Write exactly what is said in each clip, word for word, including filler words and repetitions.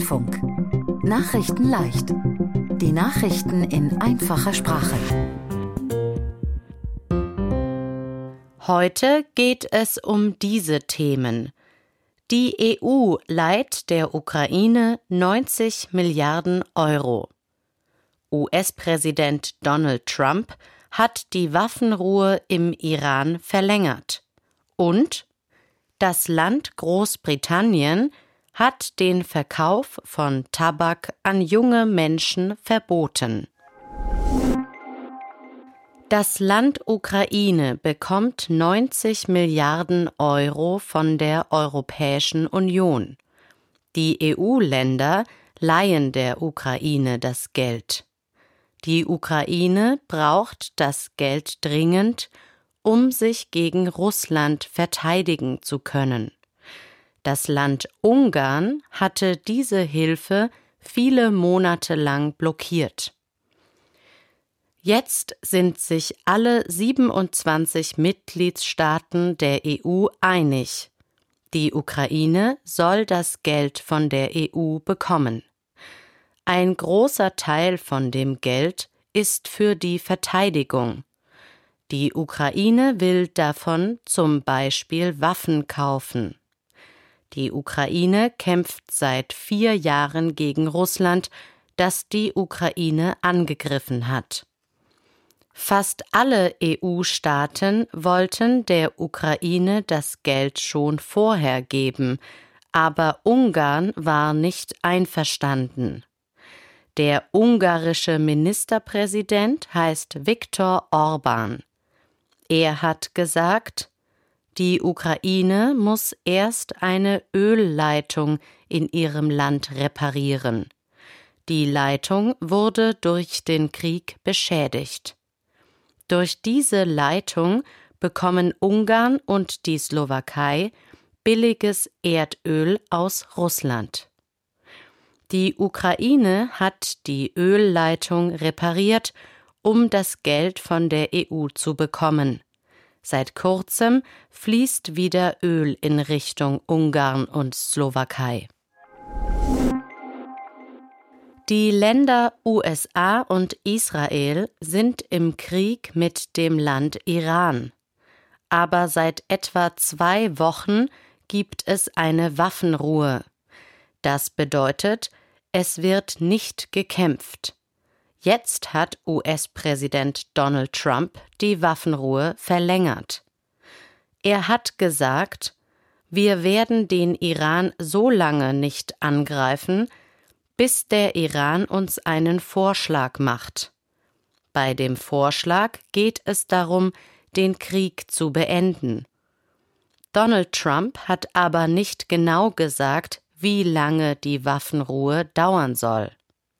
Deutschlandfunk. Nachrichten leicht. Die Nachrichten in einfacher Sprache. Heute geht es um diese Themen. Die E U leiht der Ukraine neunzig Milliarden Euro. U S-Präsident Donald Trump hat die Waffenruhe im Iran verlängert. Und das Land Großbritannien hat den Verkauf von Tabak an junge Menschen verboten. Das Land Ukraine bekommt neunzig Milliarden Euro von der Europäischen Union. Die E U-Länder leihen der Ukraine das Geld. Die Ukraine braucht das Geld dringend, um sich gegen Russland verteidigen zu können. Das Land Ungarn hatte diese Hilfe viele Monate lang blockiert. Jetzt sind sich alle siebenundzwanzig Mitgliedstaaten der E U einig. Die Ukraine soll das Geld von der E U bekommen. Ein großer Teil von dem Geld ist für die Verteidigung. Die Ukraine will davon zum Beispiel Waffen kaufen. Die Ukraine kämpft seit vier Jahren gegen Russland, das die Ukraine angegriffen hat. Fast alle E U-Staaten wollten der Ukraine das Geld schon vorher geben, aber Ungarn war nicht einverstanden. Der ungarische Ministerpräsident heißt Viktor Orbán. Er hat gesagt, die Ukraine muss erst eine Ölleitung in ihrem Land reparieren. Die Leitung wurde durch den Krieg beschädigt. Durch diese Leitung bekommen Ungarn und die Slowakei billiges Erdöl aus Russland. Die Ukraine hat die Ölleitung repariert, um das Geld von der E U zu bekommen. Seit kurzem fließt wieder Öl in Richtung Ungarn und Slowakei. Die Länder U S A und Israel sind im Krieg mit dem Land Iran. Aber seit etwa zwei Wochen gibt es eine Waffenruhe. Das bedeutet, es wird nicht gekämpft. Jetzt hat U S-Präsident Donald Trump die Waffenruhe verlängert. Er hat gesagt, wir werden den Iran so lange nicht angreifen, bis der Iran uns einen Vorschlag macht. Bei dem Vorschlag geht es darum, den Krieg zu beenden. Donald Trump hat aber nicht genau gesagt, wie lange die Waffenruhe dauern soll.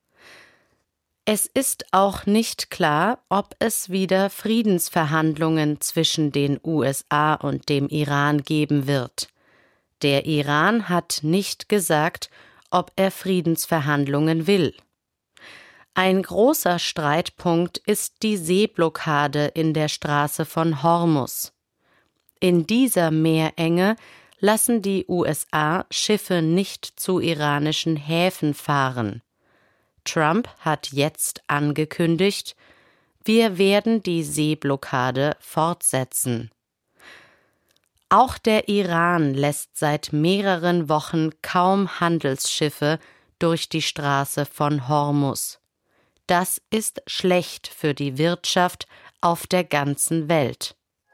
Es ist auch nicht klar, ob es wieder Friedensverhandlungen zwischen den U S A und dem Iran geben wird. Der Iran hat nicht gesagt, ob er Friedensverhandlungen will. Ein großer Streitpunkt ist die Seeblockade in der Straße von Hormuz. In dieser Meerenge lassen die U S A Schiffe nicht zu iranischen Häfen fahren. Trump hat jetzt angekündigt, wir werden die Seeblockade fortsetzen. Auch der Iran lässt seit mehreren Wochen kaum Handelsschiffe durch die Straße von Hormuz. Das ist schlecht für die Wirtschaft auf der ganzen Welt.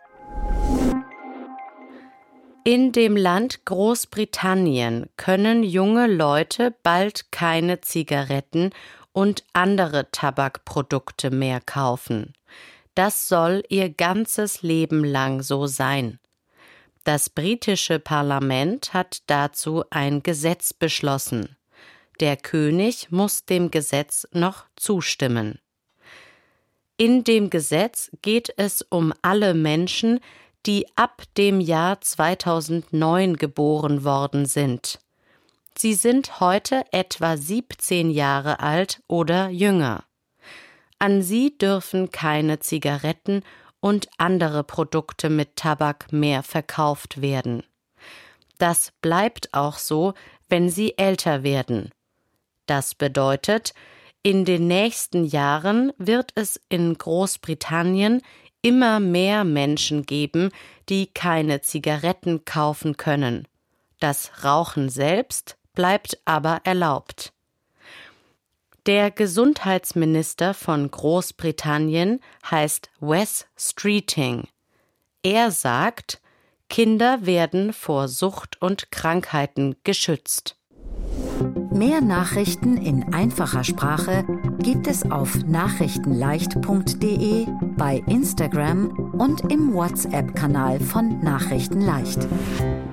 In dem Land Großbritannien können junge Leute bald keine Zigaretten und andere Tabakprodukte mehr kaufen. Das soll ihr ganzes Leben lang so sein. Das britische Parlament hat dazu ein Gesetz beschlossen. Der König muss dem Gesetz noch zustimmen. In dem Gesetz geht es um alle Menschen, die ab dem Jahr zweitausendneun geboren worden sind. Sie sind heute etwa siebzehn Jahre alt oder jünger. An sie dürfen keine Zigaretten und andere Produkte mit Tabak mehr verkauft werden. Das bleibt auch so, wenn sie älter werden. Das bedeutet, in den nächsten Jahren wird es in Großbritannien immer mehr Menschen geben, die keine Zigaretten kaufen können. Das Rauchen selbst bleibt aber erlaubt. Der Gesundheitsminister von Großbritannien heißt Wes Streeting. Er sagt, Kinder werden vor Sucht und Krankheiten geschützt. Mehr Nachrichten in einfacher Sprache gibt es auf nachrichtenleicht punkt de, bei Instagram und im WhatsApp-Kanal von Nachrichten leicht.